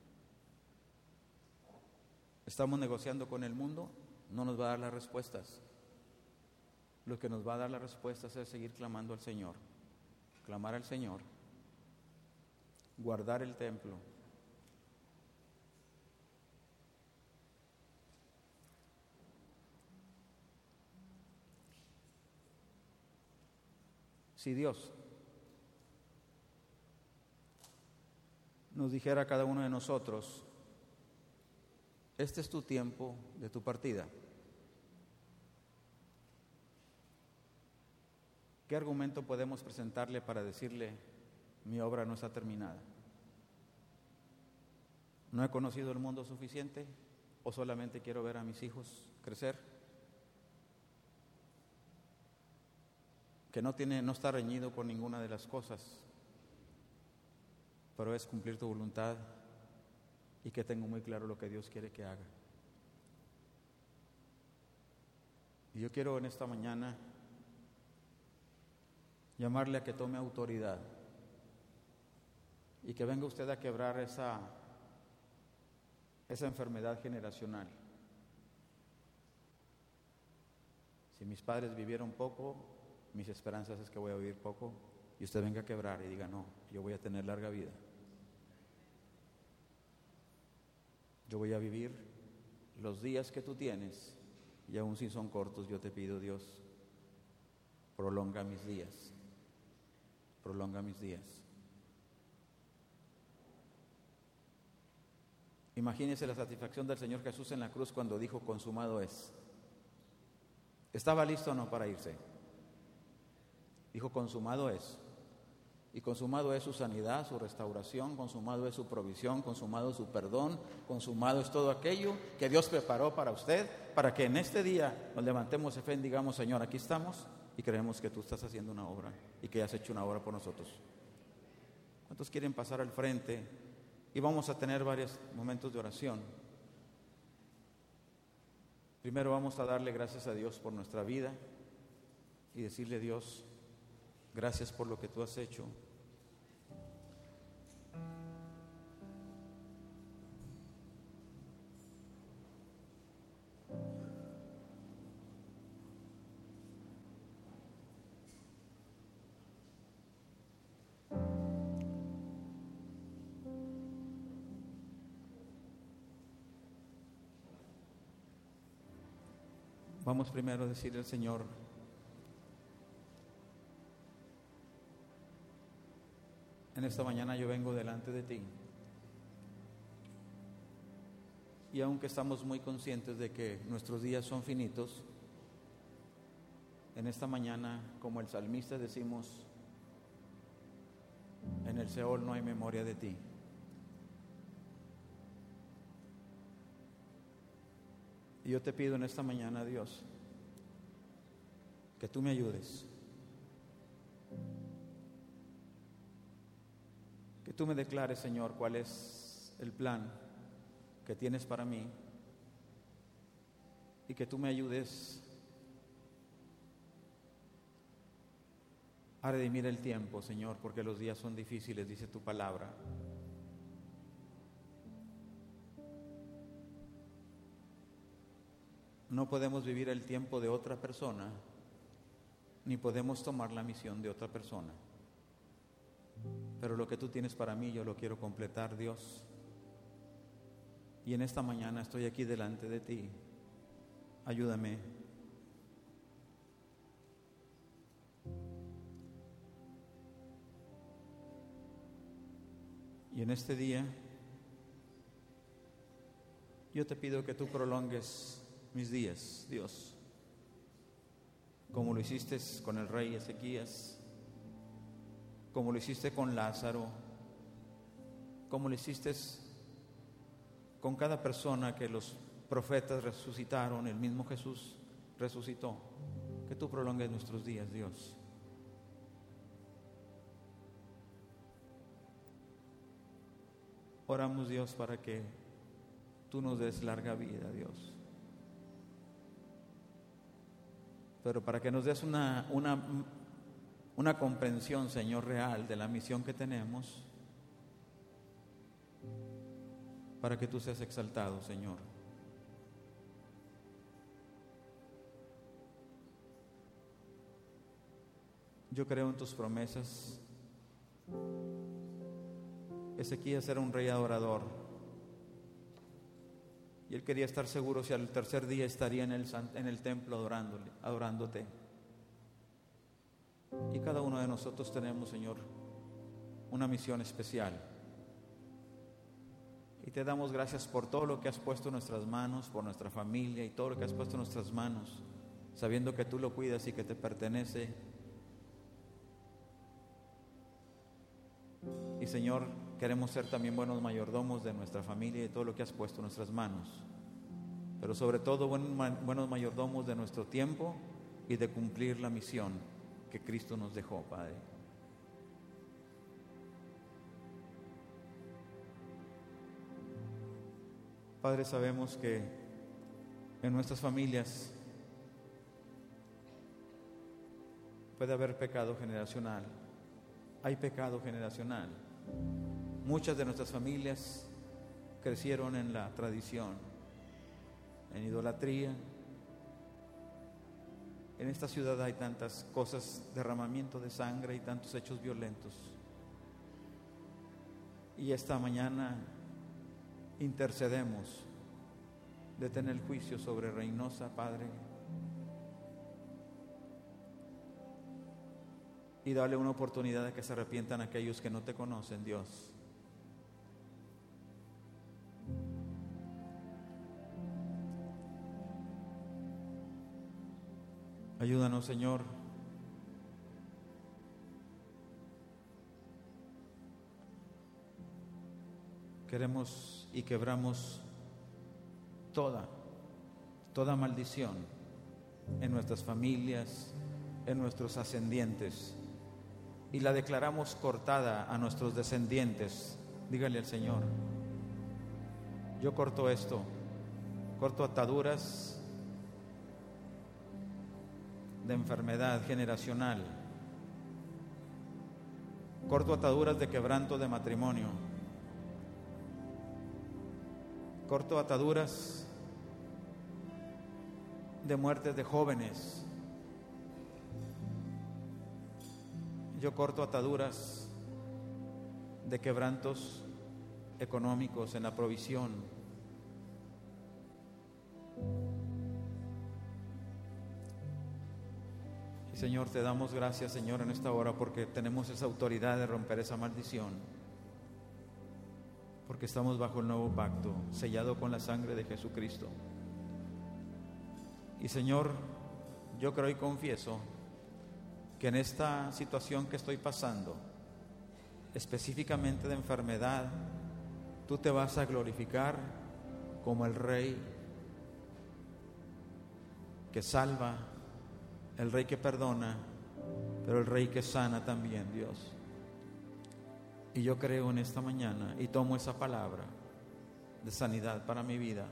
Speaker 1: ¿Estamos negociando con el mundo? No nos va a dar las respuestas. Lo que nos va a dar las respuestas es seguir clamando al Señor, clamar al Señor, guardar el templo. Si Dios nos dijera a cada uno de nosotros: este es tu tiempo de tu partida, ¿qué argumento podemos presentarle para decirle: mi obra no está terminada? ¿No he conocido el mundo suficiente? ¿O solamente quiero ver a mis hijos crecer? Que no está reñido con ninguna de las cosas, pero es cumplir tu voluntad, y que tengo muy claro lo que Dios quiere que haga. Y yo quiero en esta mañana llamarle a que tome autoridad y que venga usted a quebrar esa enfermedad generacional. Si mis padres vivieron poco, mis esperanzas es que voy a vivir poco, y usted venga a quebrar y diga: no, yo voy a tener larga vida. Yo voy a vivir los días que tú tienes, y aun si son cortos, yo te pido, Dios, prolonga mis días. Prolonga mis días. Imagínese la satisfacción del Señor Jesús en la cruz cuando dijo: consumado es. ¿Estaba listo o no para irse? Dijo: consumado es. Y consumado es su sanidad, su restauración, consumado es su provisión, consumado es su perdón, consumado es todo aquello que Dios preparó para usted, para que en este día nos levantemos de fe y digamos: Señor, aquí estamos y creemos que tú estás haciendo una obra y que has hecho una obra por nosotros. ¿Cuántos quieren pasar al frente? Y vamos a tener varios momentos de oración. Primero vamos a darle gracias a Dios por nuestra vida y decirle: Dios, gracias por lo que tú has hecho. Vamos primero a decirle al Señor: en esta mañana yo vengo delante de ti, y aunque estamos muy conscientes de que nuestros días son finitos, en esta mañana, como el salmista, decimos: en el Seol no hay memoria de ti. Y yo te pido en esta mañana, Dios, que tú me ayudes, que tú me declares, Señor, cuál es el plan que tienes para mí, y que tú me ayudes a redimir el tiempo, Señor, porque los días son difíciles, dice tu palabra. No podemos vivir el tiempo de otra persona, ni podemos tomar la misión de otra persona. Pero lo que tú tienes para mí, yo lo quiero completar, Dios. Y en esta mañana estoy aquí delante de ti. Ayúdame. Y en este día yo te pido que tú prolongues mis días, Dios, como lo hiciste con el rey Ezequías, como lo hiciste con Lázaro, como lo hiciste con cada persona que los profetas resucitaron, el mismo Jesús resucitó. Que tú prolongues nuestros días, Dios. Oramos, Dios, para que tú nos des larga vida, Dios. Pero para que nos des una comprensión, Señor, real de la misión que tenemos, para que tú seas exaltado, Señor. Yo creo en tus promesas. Ezequías era un rey adorador y él quería estar seguro si al tercer día estaría en el templo adorándote. Y cada uno de nosotros tenemos, Señor, una misión especial. Y te damos gracias por todo lo que has puesto en nuestras manos, por nuestra familia y todo lo que has puesto en nuestras manos, sabiendo que tú lo cuidas y que te pertenece. Y Señor, queremos ser también buenos mayordomos de nuestra familia y de todo lo que has puesto en nuestras manos. Pero sobre todo buenos mayordomos de nuestro tiempo y de cumplir la misión que Cristo nos dejó, Padre. Padre, sabemos que en nuestras familias puede haber pecado generacional. Hay pecado generacional. Muchas de nuestras familias crecieron en la tradición, en idolatría. En esta ciudad hay tantas cosas, derramamiento de sangre y tantos hechos violentos. Y esta mañana intercedemos de tener el juicio sobre Reynosa, Padre, y darle una oportunidad de que se arrepientan aquellos que no te conocen, Dios. Ayúdanos, Señor. Queremos y quebramos toda maldición en nuestras familias, en nuestros ascendientes, y la declaramos cortada a nuestros descendientes. Dígale al Señor: yo corto esto, corto ataduras de enfermedad generacional, corto ataduras de quebranto de matrimonio, corto ataduras de muertes de jóvenes. Yo corto ataduras de quebrantos económicos en la provisión. Y Señor, te damos gracias, Señor, en esta hora, porque tenemos esa autoridad de romper esa maldición, porque estamos bajo el nuevo pacto, sellado con la sangre de Jesucristo. Y Señor, yo creo y confieso que en esta situación que estoy pasando, específicamente de enfermedad, tú te vas a glorificar como el Rey que salva, el Rey que perdona, pero el Rey que sana también, Dios. Y yo creo en esta mañana y tomo esa palabra de sanidad para mi vida,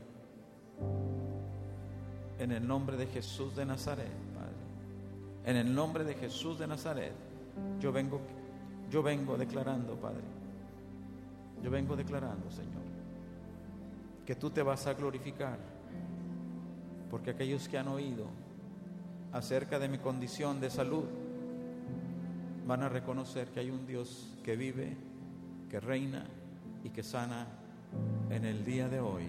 Speaker 1: en el nombre de Jesús de Nazaret, Padre. En el nombre de Jesús de Nazaret, yo vengo declarando, Padre, yo vengo declarando, Señor, que tú te vas a glorificar, porque aquellos que han oído acerca de mi condición de salud van a reconocer que hay un Dios que vive, que reina y que sana en el día de hoy.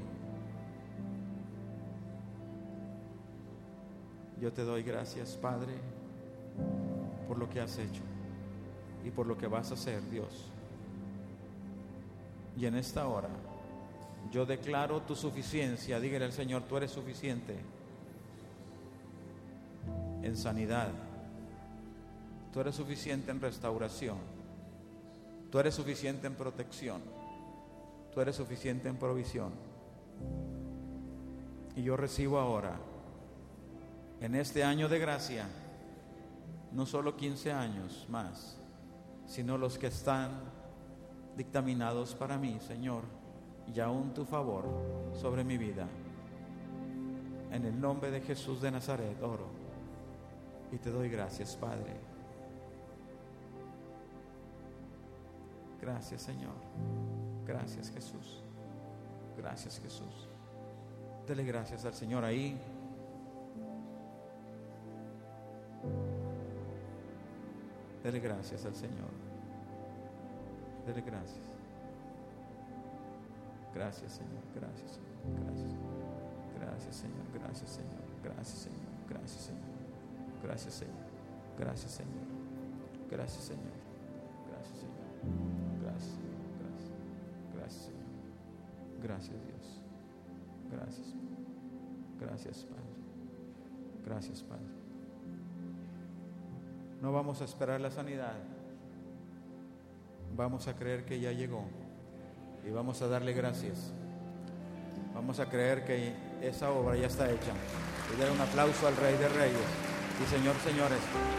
Speaker 1: Yo te doy gracias, Padre, por lo que has hecho y por lo que vas a hacer, Dios. Y en esta hora yo declaro tu suficiencia. Dígale al Señor: tú eres suficiente en sanidad, tú eres suficiente en restauración, tú eres suficiente en protección, tú eres suficiente en provisión. Y yo recibo ahora, en este año de gracia, no solo 15 años más, sino los que están dictaminados para mí, Señor, y aún tu favor sobre mi vida. En el nombre de Jesús de Nazaret oro y te doy gracias, Padre. Gracias, Señor. Gracias, Jesús. Gracias, Jesús. Dele gracias al Señor ahí. Dele gracias al Señor. Dele gracias. Gracias, Señor. Gracias, Señor. Gracias. Gracias, Señor. Gracias, Señor. Gracias, Señor. Gracias, Señor. Gracias, Señor. Gracias, Señor. Gracias, Señor. Gracias, Señor. Gracias, Señor. Gracias. Gracias, Señor. Gracias, Dios. Gracias. Gracias, Padre. Gracias, Padre. No vamos a esperar la sanidad. Vamos a creer que ya llegó y vamos a darle gracias. Vamos a creer que esa obra ya está hecha. Y dar un aplauso al Rey de Reyes y Señor, señores.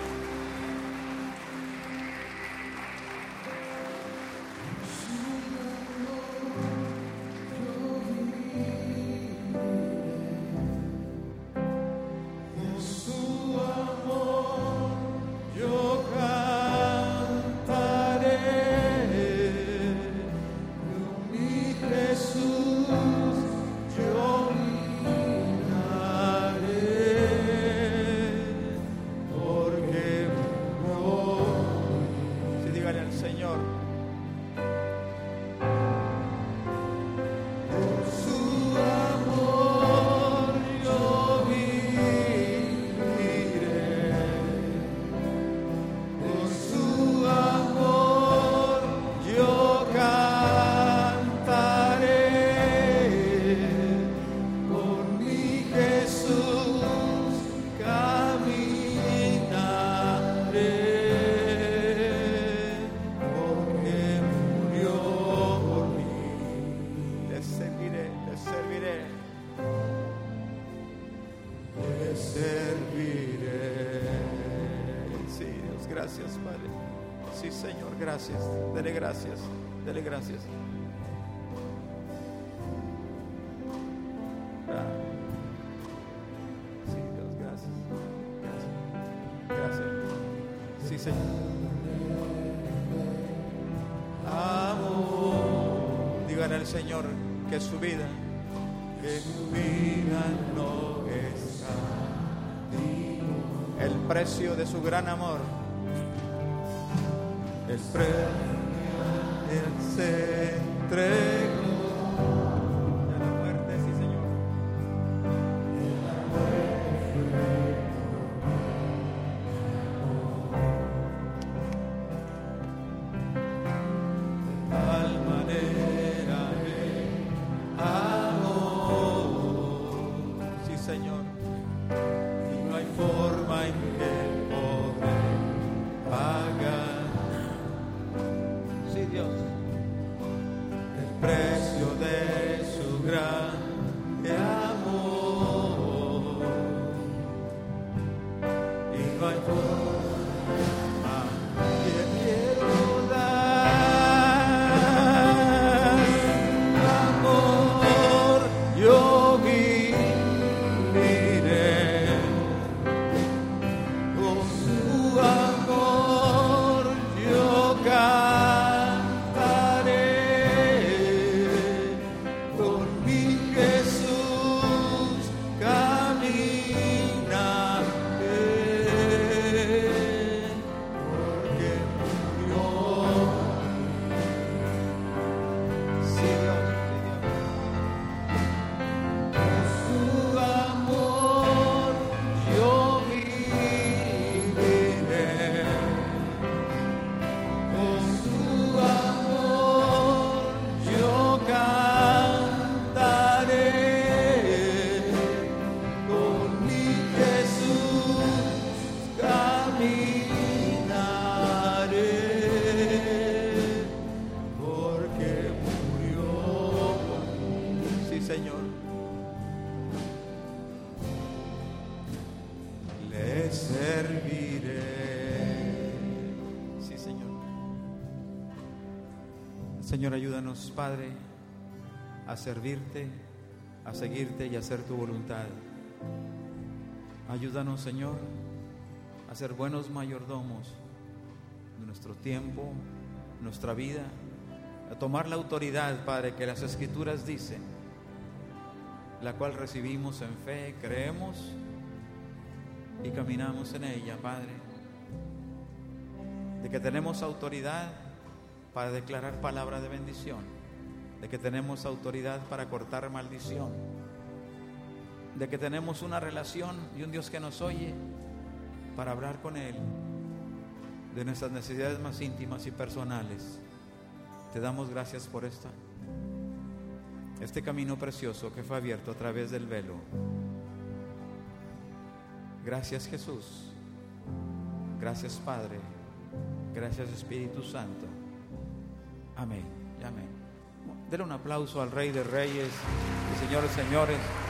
Speaker 1: Gracias, Padre. Sí, Señor, gracias. Dele gracias. Dele gracias. Sí, Dios, gracias. Gracias. Gracias. Sí, Señor. Amor. Dígale al Señor que su vida no está. El precio de su gran amor. El premio Él se entregó de la muerte, sí, Señor. De tal manera de amor, sí, Señor. Y no hay forma en que poder pagar. Dios, el precio de su grande amor, y no hay forma que quiero dar amor, yo viviré con su amor, yo caminaré, porque murió por mí. Sí, Señor. Le serviré. Sí, Señor. Señor, ayúdanos, Padre, a servirte, a seguirte y a hacer tu voluntad. Ayúdanos, Señor, a ser buenos mayordomos de nuestro tiempo, nuestra vida, a tomar la autoridad, Padre, que las Escrituras dicen, la cual recibimos en fe, creemos y caminamos en ella, Padre, de que tenemos autoridad para declarar palabra de bendición, de que tenemos autoridad para cortar maldición, de que tenemos una relación y un Dios que nos oye para hablar con Él de nuestras necesidades más íntimas y personales. Te damos gracias por este camino precioso que fue abierto a través del velo. Gracias, Jesús. Gracias, Padre. Gracias, Espíritu Santo. Amén y amén. Denle un aplauso al Rey de Reyes y Señores, señores.